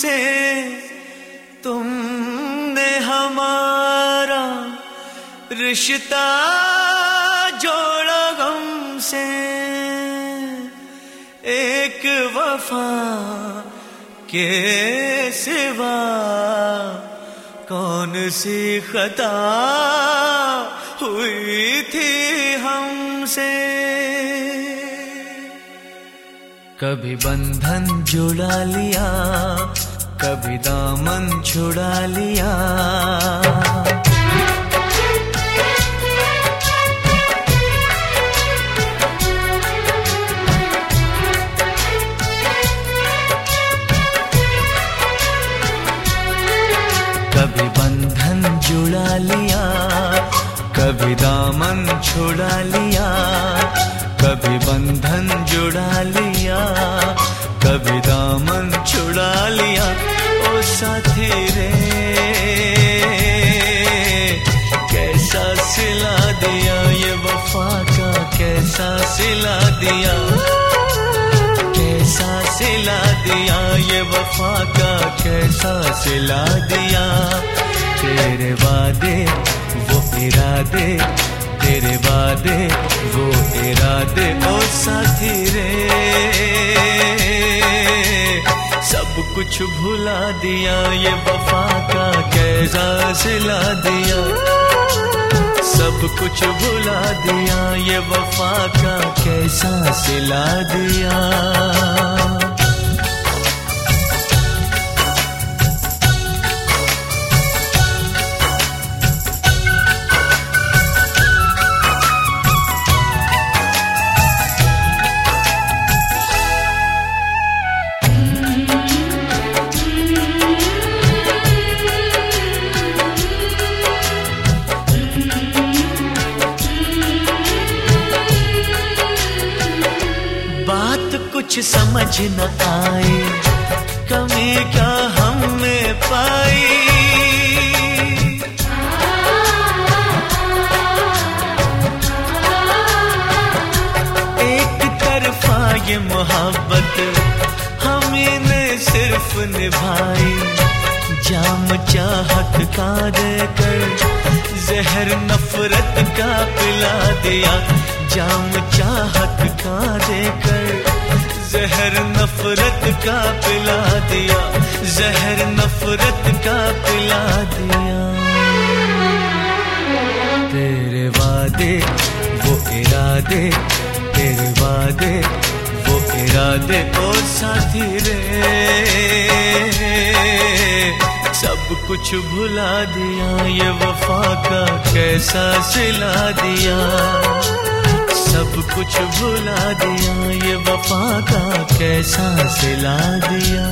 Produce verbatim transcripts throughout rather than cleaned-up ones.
से तुमने हमारा रिश्ता जोड़ा गम से। एक वफा के सिवा कौन सी खता हुई थी हमसे। कभी बंधन जुड़ा लिया, कभी दामन छुड़ा लिया। कभी बंधन जुड़ा लिया, कभी दामन छुड़ा लिया। कभी बंधन जुड़ा लिया, कभी दामन छुड़ा लिया। ओ साथी रे कैसा सिला दिया, ये वफा का कैसा सिला दिया। कैसा सिला दिया, ये वफा का कैसा सिला दिया। तेरे वादे वो इरादे, तेरे वादे वो इरादे। ओ साथी रे सब कुछ भुला दिया, ये वफा का कैसा सिला दिया। सब कुछ भुला दिया, ये वफा का कैसा सिला दिया। कुछ समझ न आए, कमी क्या हम में पाई। एक तरफा ये मोहब्बत हमें ने सिर्फ निभाई। जाम चाहत का देकर जहर नफरत का पिला दिया। जाम चाहत का देकर जहर नफरत का पिला दिया। जहर नफरत का पिला दिया। तेरे वादे वो इरादे, तेरे वादे वो इरादे। ओ साथी रे सब कुछ भुला दिया, ये वफा का कैसा सिला दिया। सब कुछ भुला दिया, ये वफा का कैसा सिला दिया।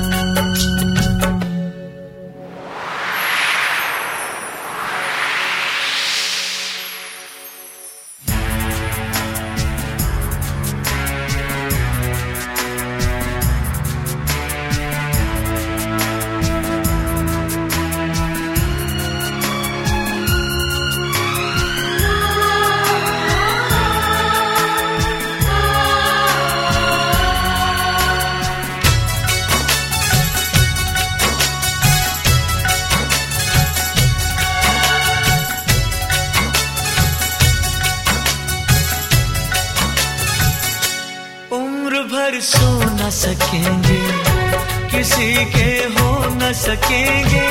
भर सो न सकेंगे, किसी के हो न सकेंगे।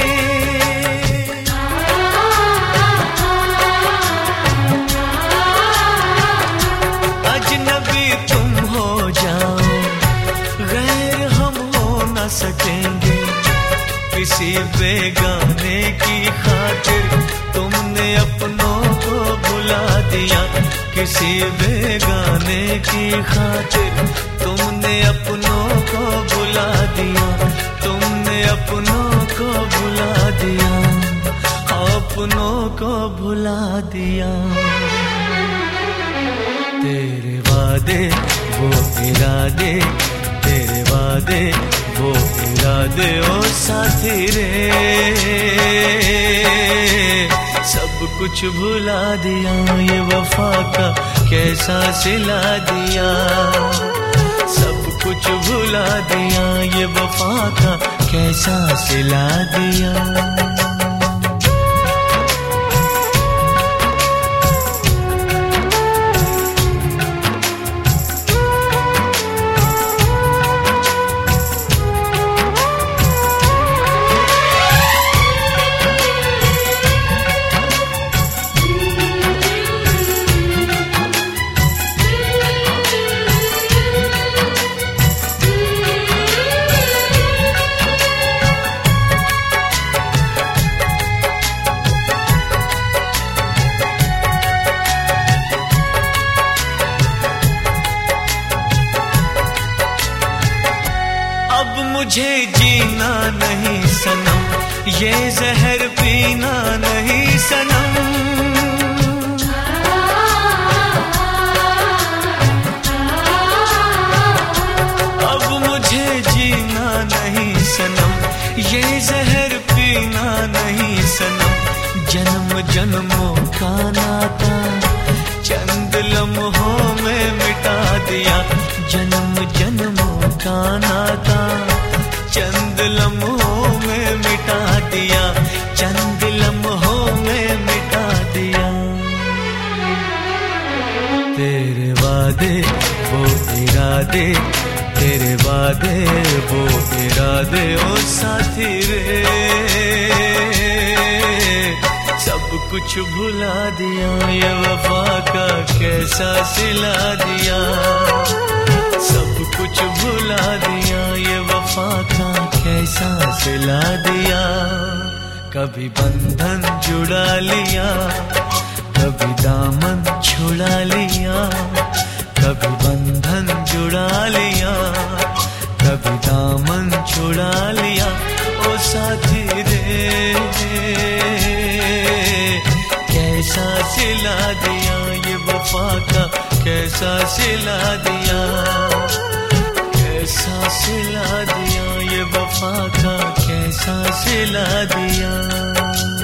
अजनबी तुम हो जाओ, गैर हम हो न सकेंगे। किसी बेगाने की खातिर तुमने अपनों को भुला दिया। किसी बेगाने की खातिर तुमने अपनों को भुला दिया। तुमने अपनों को भुला दिया। अपनों को भुला दिया। तेरे वादे वो इरादे, तेरे वादे वो इरादे। ओ साथी रे सब कुछ भुला दिया, ये वफा का कैसा सिला दिया। सब कुछ भुला दिया, ये वफा का कैसा कैसा सिला दिया। अब मुझे जीना नहीं सनम, ये जहर पीना नहीं सनम। अब मुझे जीना नहीं सनम, ये जहर पीना नहीं सनम। जन्म जन्मों का नाता चंद लम्हों में मिटा दिया। जन्म जन्मों का नाता चंद लम्हों में मिटा दिया, चंद लम्हों में मिटा दिया। तेरे वादे वो इरादे, तेरे वादे वो इरादे, ओ साथी रे सब कुछ भुला दिया। ये वफा का कैसा सिला दिया, सब कुछ भुला दिया। ये वफा का कैसा सिला दिया। कभी बंधन जुड़ा लिया, कभी दामन छुड़ा लिया। कभी बंधन जुड़ा लिया, कभी दामन छुड़ा लिया। ओ साथी रे कैसा सिला दिया, ये वफा का कैसा सिला दिया। कैसा सिला दिया, ये वफा का कैसा सिला दिया।